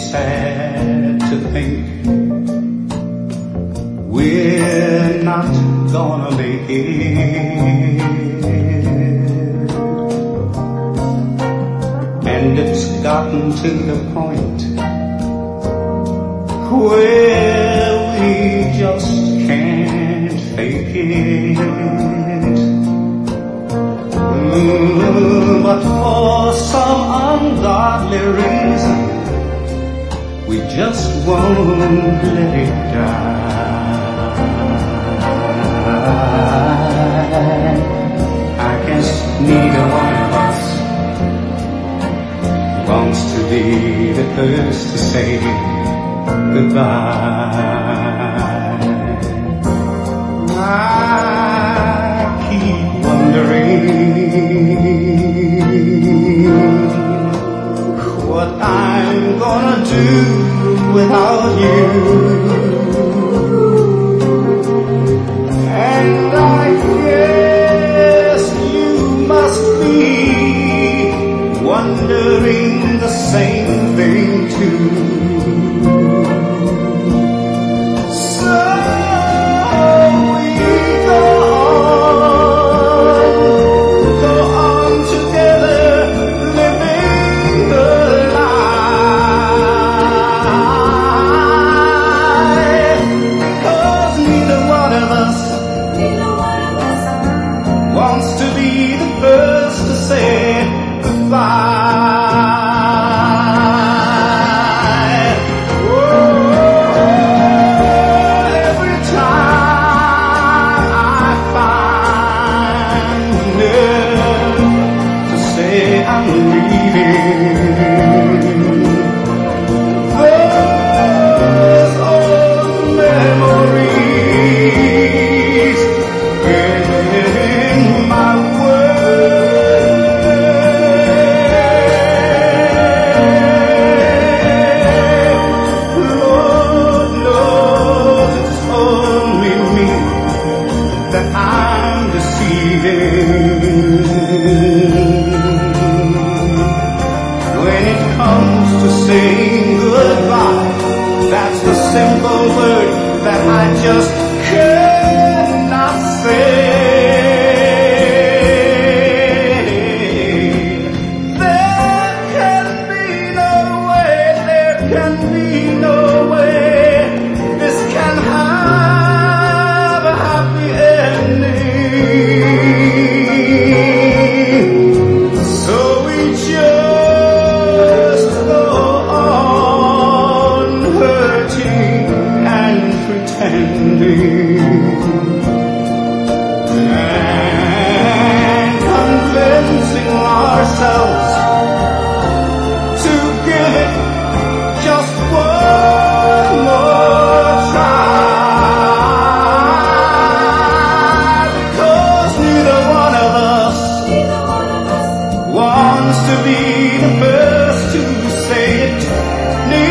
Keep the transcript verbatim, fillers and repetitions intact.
sad to think we're not gonna make it. And it's gotten to the point where we just can't fake it. Mm, but for some ungodly reason, we just won't let it die. I guess neither one of us wants to be the first to say goodbye. I keep wondering what I'm gonna do without you. And I guess you must be wondering the same thing too. So we go on, go on together, living the life. Because neither one of us, neither one of us wants to be the first to say goodbye. I'm leaving those old memories in my way. Lord knows it's only me that I'm deceiving. When it comes to saying goodbye, that's the simple word that I just cannot say. There can be no way, there can be no way this can have a happy ending. So we just and convincing ourselves to give it just one more try. Because neither one of us wants to be the first to say it.